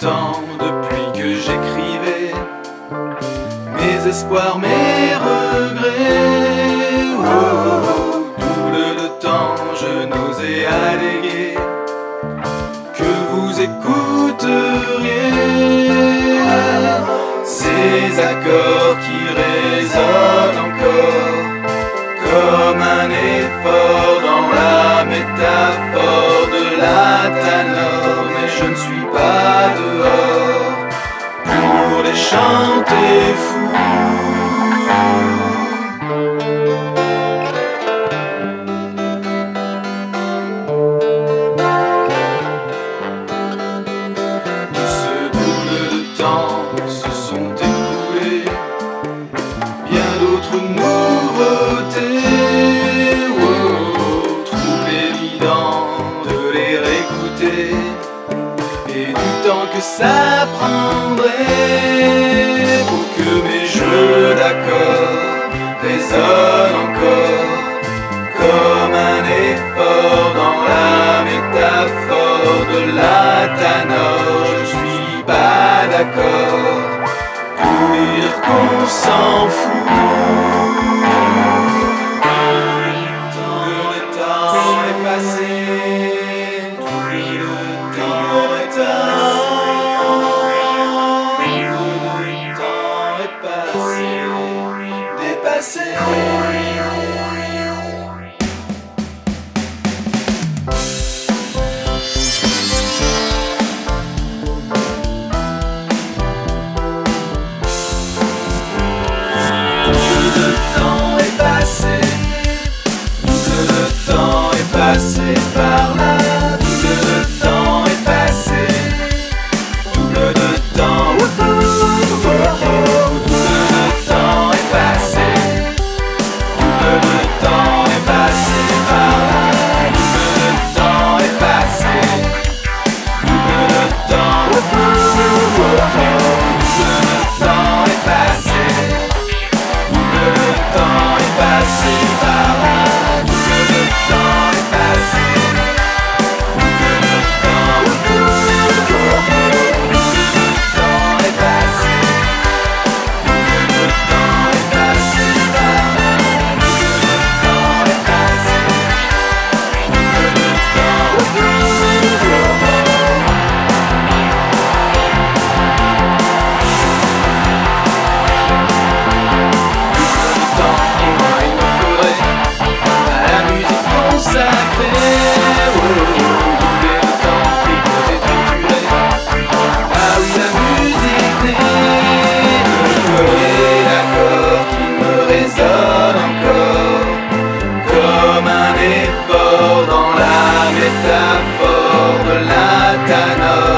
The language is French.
temps depuis que j'écrivais mes espoirs, mes regrets. Oh, tout le temps je n'osais alléguer que vous écouteriez ces accords qui résonnent encore comme un effort dans la métaphore de la tanor. Mais je ne suis pas dehors pour les chanter fous. De ce double de temps se sont écoulés bien d'autres nouveautés. Oh, trop évident de les réécouter et du temps que ça prendrait pour que mes jeux d'accords résonnent encore comme un effort dans la métaphore de la tanor. Je suis pas d'accord pour dire qu'on s'en fout. Tout le temps est passé, tout le temps est passé, dépassé. Passé par là, tout le temps est passé, tout le temps, tout le temps est passé, tout le temps est passé par là, tout le temps est passé, tout le temps, tout le temps est passé, tout le temps est passé par là, tout le temps. Dans la métaphore de la tanor.